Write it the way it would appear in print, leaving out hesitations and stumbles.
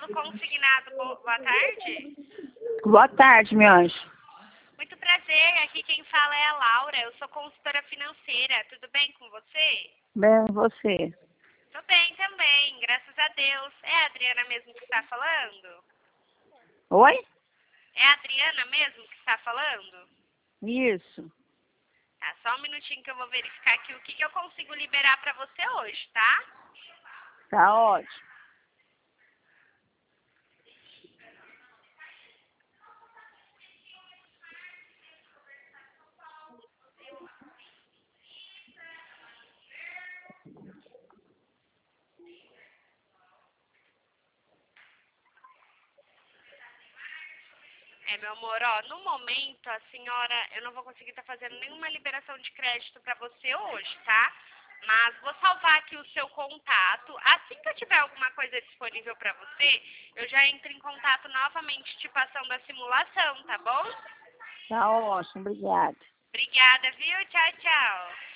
Paulo Consignado, boa tarde. Boa tarde, meu anjo. Muito prazer, aqui quem fala é a Laura, eu sou consultora financeira, tudo bem com você? Bem, você? Tô bem também, graças a Deus. É a Adriana mesmo que está falando? Oi? É a Adriana mesmo que está falando? Isso. Tá, só um minutinho que eu vou verificar aqui o que eu consigo liberar para você hoje, tá? Tá ótimo. Meu amor, ó, no momento a senhora, eu não vou conseguir estar fazendo nenhuma liberação de crédito para você hoje, tá? Mas vou salvar aqui o seu contato. Assim que eu tiver alguma coisa disponível para você, eu já entro em contato novamente te passando a simulação, tá bom? Tá ótimo, obrigada. Obrigada, viu? Tchau, tchau.